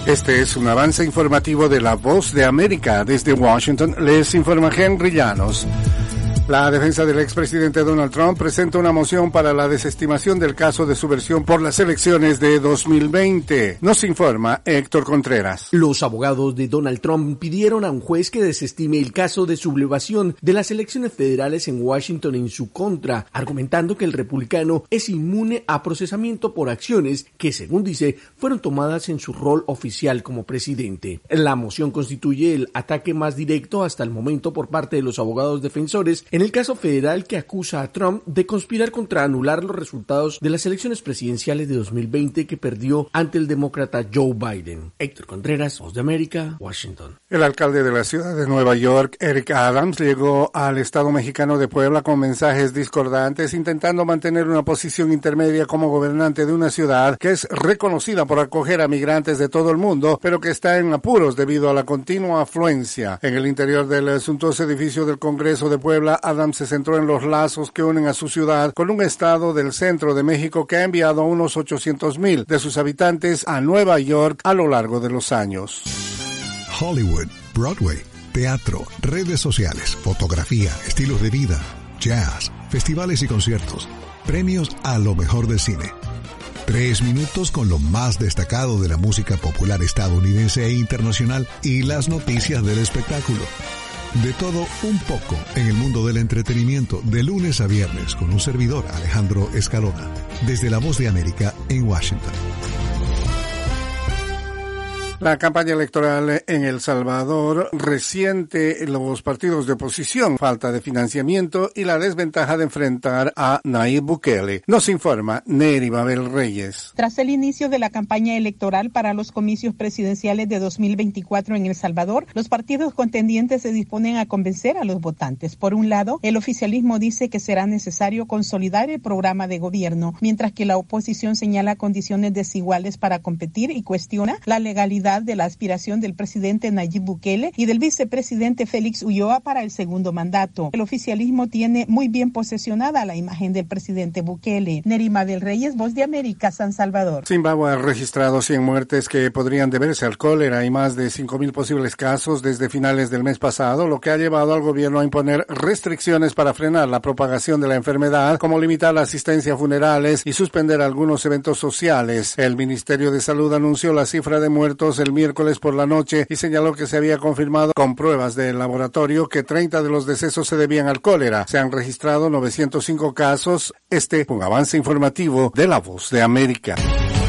Este es un avance informativo de La Voz de América. Desde Washington les informa Henry Llanos. La defensa del expresidente Donald Trump presenta una moción para la desestimación del caso de subversión por las elecciones de 2020. Nos informa Héctor Contreras. Los abogados de Donald Trump pidieron a un juez que desestime el caso de sublevación de las elecciones federales en Washington en su contra, argumentando que el republicano es inmune a procesamiento por acciones que, según dice, fueron tomadas en su rol oficial como presidente. La moción constituye el ataque más directo hasta el momento por parte de los abogados defensores en el caso federal que acusa a Trump de conspirar contra anular los resultados de las elecciones presidenciales de 2020 que perdió ante el demócrata Joe Biden. Héctor Contreras, Voz de América, Washington. El alcalde de la ciudad de Nueva York, Eric Adams, llegó al estado mexicano de Puebla con mensajes discordantes, intentando mantener una posición intermedia como gobernante de una ciudad que es reconocida por acoger a migrantes de todo el mundo, pero que está en apuros debido a la continua afluencia. En el interior del suntuoso edificio del Congreso de Puebla, Adams se centró en los lazos que unen a su ciudad con un estado del centro de México que ha enviado a unos 800,000 de sus habitantes a Nueva York a lo largo de los años. Hollywood, Broadway, teatro, redes sociales, fotografía, estilos de vida, jazz, festivales y conciertos, premios a lo mejor del cine. 3 minutos con lo más destacado de la música popular estadounidense e internacional y las noticias del espectáculo. De todo un poco en el mundo del entretenimiento, de lunes a viernes, con un servidor, Alejandro Escalona, desde La Voz de América en Washington. La campaña electoral en El Salvador resiente los partidos de oposición, falta de financiamiento y la desventaja de enfrentar a Nayib Bukele. Nos informa Neri Mabel Reyes. Tras el inicio de la campaña electoral para los comicios presidenciales de 2024 en El Salvador, los partidos contendientes se disponen a convencer a los votantes. Por un lado, el oficialismo dice que será necesario consolidar el programa de gobierno, mientras que la oposición señala condiciones desiguales para competir y cuestiona la legalidad de la aspiración del presidente Nayib Bukele y del vicepresidente Félix Ulloa para el segundo mandato. El oficialismo tiene muy bien posesionada la imagen del presidente Bukele. Nerima del Reyes, Voz de América, San Salvador. Zimbabue ha registrado 100 muertes que podrían deberse al cólera y más de 5,000 posibles casos desde finales del mes pasado, lo que ha llevado al gobierno a imponer restricciones para frenar la propagación de la enfermedad, como limitar la asistencia a funerales y suspender algunos eventos sociales. El Ministerio de Salud anunció la cifra de muertos el miércoles por la noche y señaló que se había confirmado con pruebas del laboratorio que 30 de los decesos se debían al cólera. Se han registrado 905 casos. Un avance informativo de La Voz de América.